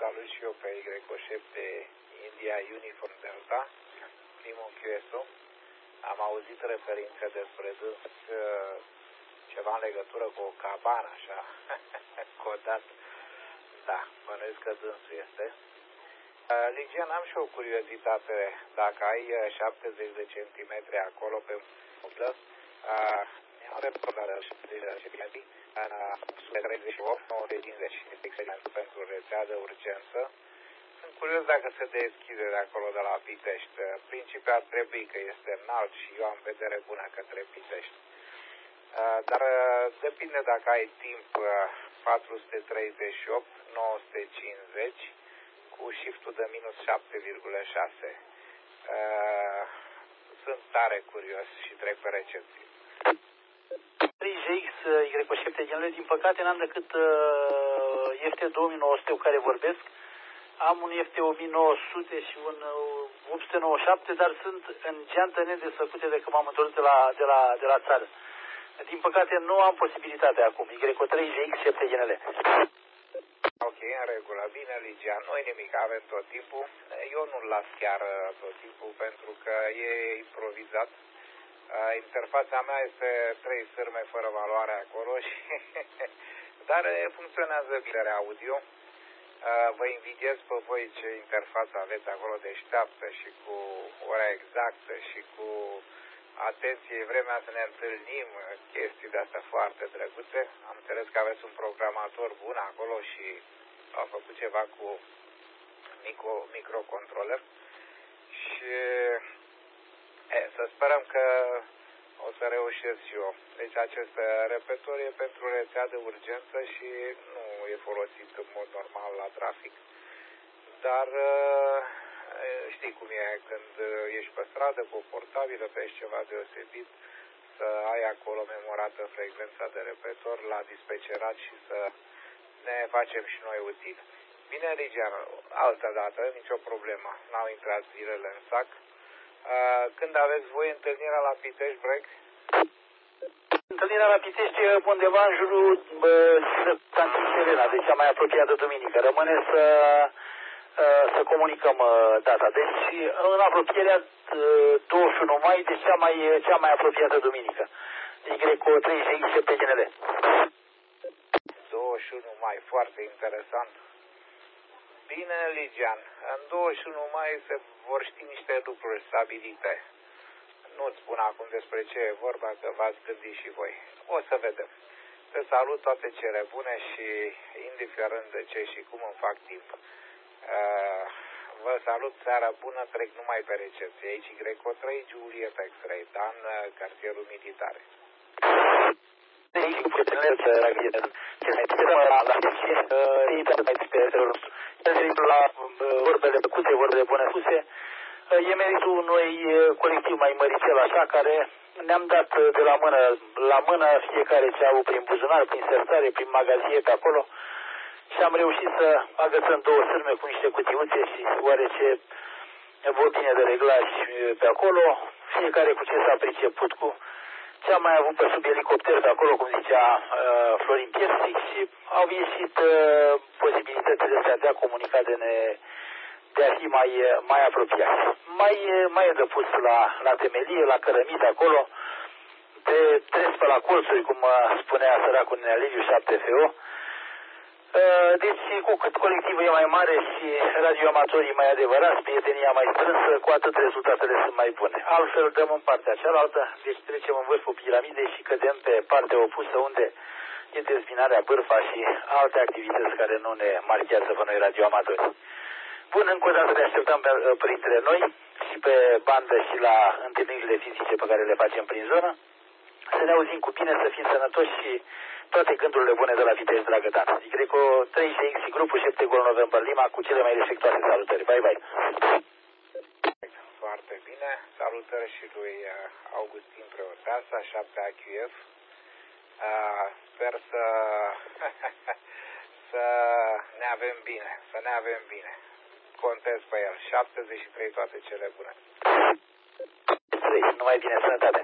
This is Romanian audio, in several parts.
salut și eu pe Y7 India Uniform Delta, primul QSO. Am auzit referințe despre dâns, ceva în legătură cu o cabană, așa, codat. Da, bănuiesc că dânsul este. Ligian, am și o curiozitate. Dacă ai 70 de centimetri acolo pe mobilă, am reportarea și 38, 950, excelentă pentru rețea de urgență. Sunt curios dacă se deschide de acolo de la Pitești. Principiul ar trebui că este înalt și eu am vedere bună către Pitești. Dar depinde dacă ai timp 438, 950 cu shift-ul de minus 7,6. Sunt tare curios și trec pe recepție. GX Y7 genele, din păcate n-am decât FT 2900 cu care vorbesc. Am un FT 1900 și un 897, dar sunt în geantă nedesfăcute de când m-am întors de la țară. Din păcate nu am posibilitatea acum. Y3 GX 7 genele. Ok, în regulă. Bine, Ligia, nu-i nimic, avem tot timpul. Eu nu-l las chiar tot timpul pentru că e improvizat. Interfața mea este 3 sârme fără valoare acolo, dar funcționează bine audio. Vă invidiez pe voi ce interfață aveți acolo deșteaptă și cu ora exactă și cu atenție, e vremea să ne întâlnim, chestii de-astea foarte drăguțe. Am înțeles că aveți un programator bun acolo și a făcut ceva cu microcontroller și să sperăm că o să reușesc și eu. Deci acest repetor e pentru rețea de urgență și nu e folosit în mod normal la trafic. Dar știi cum e când ești pe stradă cu o portabilă, pe ceva deosebit, să ai acolo memorată frecvența de repetor la dispecerat și să ne facem și noi util. Bine, Ligian, altă dată, nicio problemă, n-au intrat zilele în sac. Când aveți voi întâlnirea la Pitești, Break? Întâlnirea la Pitești e undeva în jurul Santin Serena, de cea mai apropiată duminică. Rămâne să comunicăm data. Deci în apropierea 21 mai, deci cea mai apropiată duminică. Y3 GX7 GNL. 21 mai, foarte interesant. Bine, Ligian, în 21 mai se vor ști niște lucruri stabilite. Nu-ți spun acum despre ce e vorba, că v-ați gândit și voi. O să vedem. Te salut, toate cele bune și indiferent de ce și cum îmi fac timp. Vă salut, seara bună, trec numai pe recepție. Aici Y3, Juliet X-Ray, Dan, cartierul militare. La vorbele plăcute, vorbele bune spuse, e meritul unui colectiv mai măricel așa, care ne-am dat de la mână fiecare ce au prin buzunar, prin sertare, prin magazie pe acolo și am reușit să agățăm 2 sârme cu niște cutiuțe și oarece bobine de reglaj pe acolo, fiecare cu ce s-a priceput, cu ce am mai avut pe sub elicopter de acolo, cum zicea Florin Piersic, și au ieșit posibilitățile astea de a comunica, de a fi mai apropiați. Mai e de pus la temelie, la cărămidă acolo, de tres pe la colțuri, cum spunea săracul Liviu 7FO. Deci, cu cât colectivul e mai mare și radioamatorii mai adevărați, prietenia mai strânsă, cu atât rezultatele sunt mai bune. Altfel dăm în partea cealaltă, deci trecem în vârful piramidei și cădem pe partea opusă, unde e dezbinarea, bârfa și alte activități care nu ne marchează pe noi radioamatori. Bun, încă o dată ne așteptăm printre noi și pe bandă și la întâlnirile fizice pe care le facem prin zonă. Să ne auzim cu bine, să fim sănătoși și toate gândurile bune de la Pitești, dragă Dan. Y3 GX, grupul 7 Gol November Lima, cu cele mai respectoase salutări. Bye, bye! Foarte bine. Salutări și lui Augustin Preoteasa, 7 AQF. Sper să ne avem bine, Contez pe el. 73, toate cele bune. Numai bine, sănătate!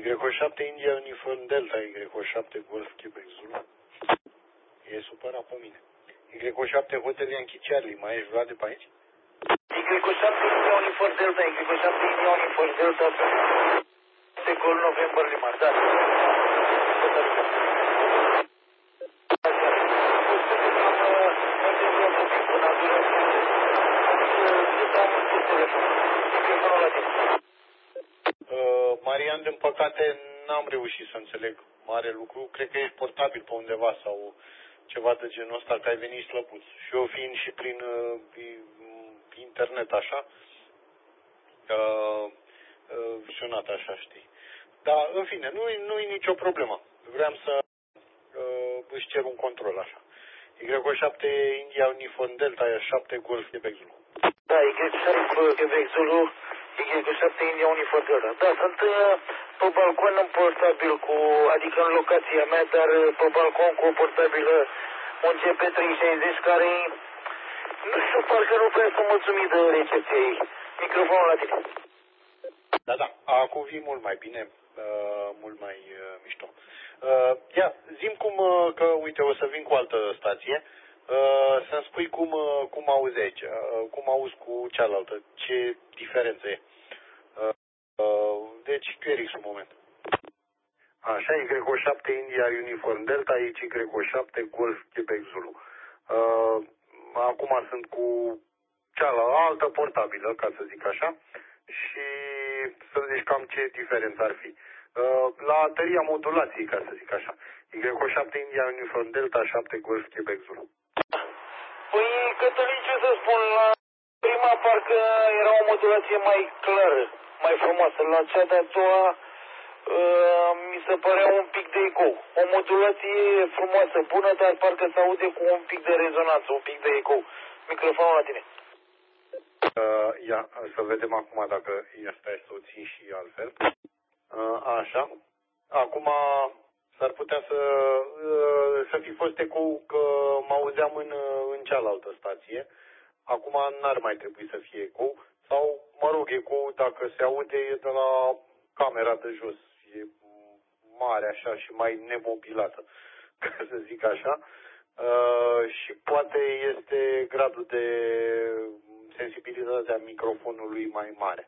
Y7 India Uniform Delta, Y7 Golf Quebec Zulu. E supărat pe mine. Y7 Hotel Yankee Charlie, mai ești Vlad de pe aici? Y7 India Uniform Delta, Y7 India Uniform Delta, Secol November Lima, da. Marian, din păcate, n-am reușit să înțeleg mare lucru. Cred că ești portabil pe undeva sau ceva de genul ăsta, că ai venit slăbuț. Și eu fiind și prin internet așa, sunat așa, știi. Dar, în fine, nu-i nicio problemă. Vreau să își cer un control așa. Y7 India Uniform Delta, 7 Golf Quebec Zulu. Da, Y7 Quebec Zulu, Y7 India Uniform Delta. Da, sunt pe balcon în portabil adică în locația mea, dar pe balcon cu o portabilă, un GP360 care, nu știu, parcă nu prea sunt mulțumit de recepția ei. Microfonul la tine. Da, acum vii mult mai bine, mult mai mișto. Ia, zi-mi că, uite, o să vin cu altă stație, să-mi spui cum auzi aici, cum auzi cu cealaltă, ce diferență e. Deci, QRX un moment. Așa, Y7 India Uniform Delta, aici Y7 Golf Quebec Zulu. Acum sunt cu cealaltă portabilă, ca să zic așa, și să-mi zici cam ce diferență ar fi. La tăria modulației, ca să zic așa. Y7 India Uniform Delta, 7 Golf Quebec Zulu. Păi, Cătălin, ce să spun, la prima parcă era o modulație mai clară, mai frumoasă. La cea de-a doua mi se părea un pic de ecou. O modulație frumoasă, bună, dar parcă se aude cu un pic de rezonanță, un pic de ecou. Microfonul la tine. Ia, să vedem acum dacă stai să o țin și altfel. Așa. Acum s-ar putea să fi fost ecou că mă auzeam în cealaltă stație. Acum n-ar mai trebui să fie ecou. Sau, mă rog, ecou dacă se aude e de la camera de jos. E mare așa și mai nemobilată, ca să zic așa. Și poate este gradul de sensibilitate a microfonului mai mare.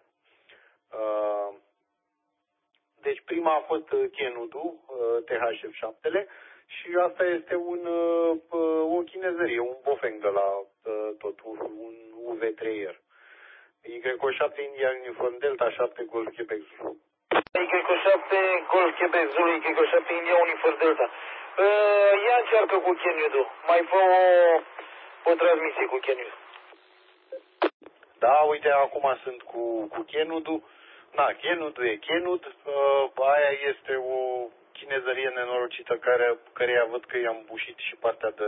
Deci prima a fost Kenudu, THF7-le, și asta este o chinezărie, un bofeng de la tot, un UV3R. Y7 India Uniform Delta, 7 Golf Quebec Zulu. Y7 Golf Quebec Zulu, Y7 India Uniform Delta. Ia încearcă cu Kenudu, mai fă o transmisie cu Kenudu. Da, uite, acum sunt cu Kenudu. Na, Kenudu e Kenud, aia este o chinezărie nenorocită căreia văd că i-am bușit și partea de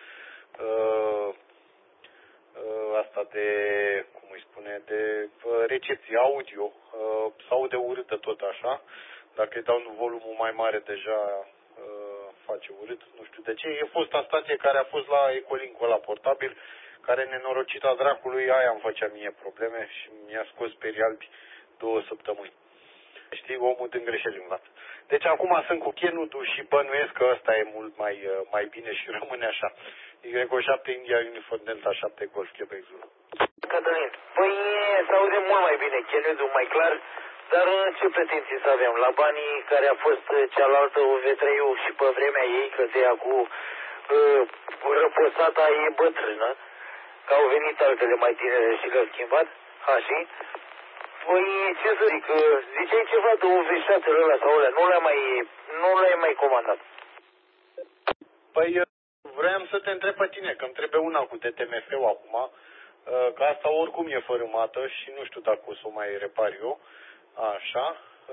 asta de, cum îi spune, de recepție audio, s-aude urâtă tot așa. Dacă îi dau volumul mai mare deja face urât, nu știu de ce. E fosta stație care a fost la Ecolink ăla portabil, care nenorocita dracului, aia îmi făcea mie probleme și mi-a scos perii albi 2 săptămâni. Știi, omul din greșeli învață. Deci acum sunt cu Kenudu și bănuiesc că ăsta e mult mai bine și rămâne așa. Y7 India Uniform Delta, 7 Golf Quebec Zulu. Cătălin, păi se aude mult mai bine Kenudu, mai clar, dar ce pretenții să avem? La banii care a fost cealaltă UV3-ul și pe vremea ei, că de cu răposata e bătrână, că au venit altele mai tinere și le-au schimbat, așa. Păi, ce să zic, ziceai ceva de UV6-ul ăla sau ăla, nu l-ai mai comandat. Păi, vreau să te întreb pe tine, că îmi trebuie una cu DTMF-ul acum, că asta oricum e fărâmată și nu știu dacă o să o mai repar eu, așa.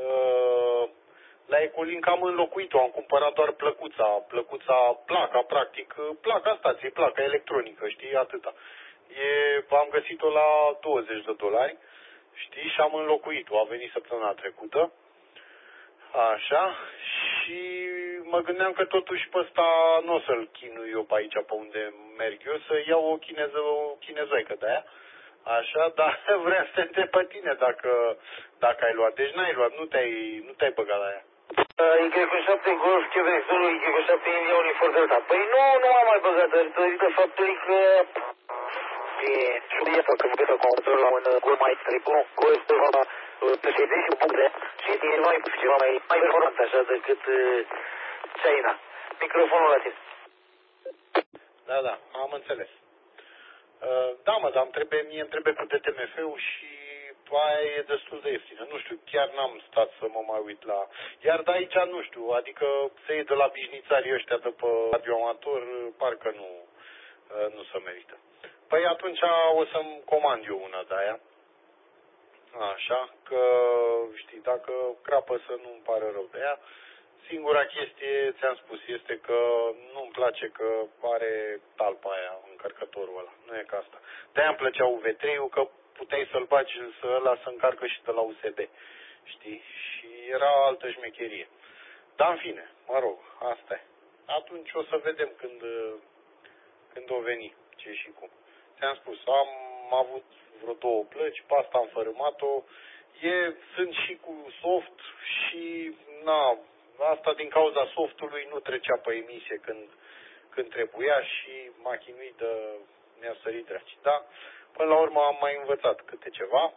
La Ecolink am înlocuit-o, am cumpărat doar placa, practic, placa stației, placa electronică, știi, atâta. Am găsit-o la $20, știi, și am înlocuit-o, a venit săptămâna trecută, așa, și mă gândeam că totuși pe ăsta nu o să-l chinui eu pe aici, pe unde merg eu, să iau o chinezoică de aia, Așa, dar vrea să te întreb pe tine dacă ai luat. Deci n-ai luat, nu te-ai băgat la ea. Y7 Golf Quebec Zulu, Y7 India Uniform Delta. Păi nu am mai băgat, datorită faptului că e subiectul că vă control la un gol mai tribun, gol este vorba președinte și puncte și e mai ceva mai performant așa decât China. Microfonul la tine. Da, am înțeles. Da, mă, dar mie îmi trebuie cu DTMF-ul și aia e destul de ieftină. Nu știu, chiar n-am stat să mă mai uit la... Iar de aici, nu știu, adică să iei de la bișnițarii ăștia de pe radioamator, parcă nu se merită. Păi atunci o să-mi comand eu una de aia. Așa, că, știi, dacă crapă să nu-mi pare rău de ea. Singura chestie, ți-am spus, este că nu-mi place că are talpa aia, încărcătorul ăla. Nu e ca asta. De-aia îmi plăcea UV3-ul, că puteai să-l bagi să încarcă și de la USB. Știi? Și era altă șmecherie. Dar în fine, mă rog, asta e. Atunci o să vedem când o veni, ce și cum. Ți-am spus, am avut vreo 2 plăci, pe asta am fărâmat-o. Sunt și cu soft și asta din cauza softului nu trecea pe emisie când trebuia și m-a chinuit mi-a sărit draci. Da, până la urmă am mai învățat câte ceva.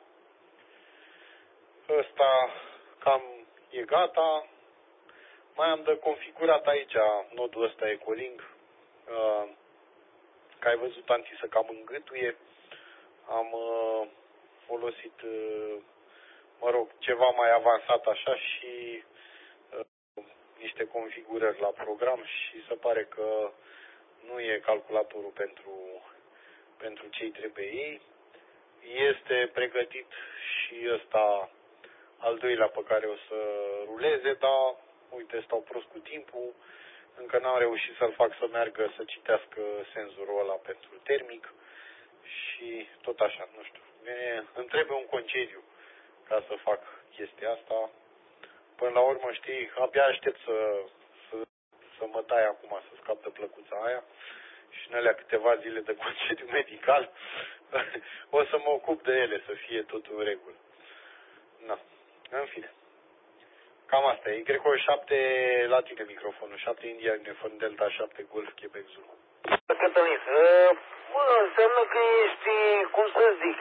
Ăsta cam e gata. Mai am de configurat aici nodul ăsta Ecolink. Că ai văzut anti să cam îngâtuie. Am folosit, mă rog, ceva mai avansat așa și niște configurări la program și se pare că nu e calculatorul pentru ce-i trebuie ei. Este pregătit și ăsta al doilea pe care o să ruleze, dar uite, stau prost cu timpul, încă n-am reușit să-l fac să meargă, să citească senzorul ăla pentru termic și tot așa, nu știu. Îmi trebuie un concediu ca să fac chestia asta. Până la urmă, știi, abia aștept să mă tai acum, să scap de plăcuța aia și în alea câteva zile de concediu medical o să mă ocup de ele, să fie totul în regulă. Na, în fine. Cam asta e. Y7 la tine microfonul, 7 India Uniform Delta, 7 Golf Quebec Zulu. Cătălin, înseamnă că ești, cum să zic,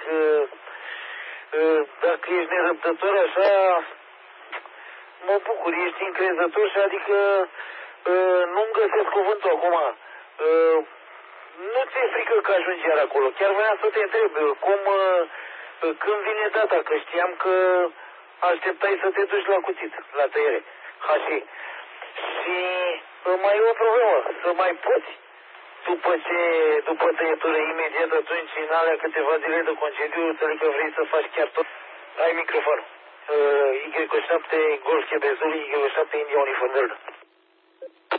dacă ești nerăbdător așa, mă bucur, ești încrezător și adică nu-mi găsesc cuvântul acum. Nu ți-e frică că ajungi iar acolo. Chiar vreau să te întreb, când vine data, că știam că așteptai să te duci la cuțit, la tăiere, hași. Și mai e o problemă, să mai poți, după tăietură, imediat atunci, în alea câteva zile de concediu, înțeleg că vrei să faci chiar tot. Ai microfonul. Y7 Golf Quebec Zulu, Y7 India Uniform Delta.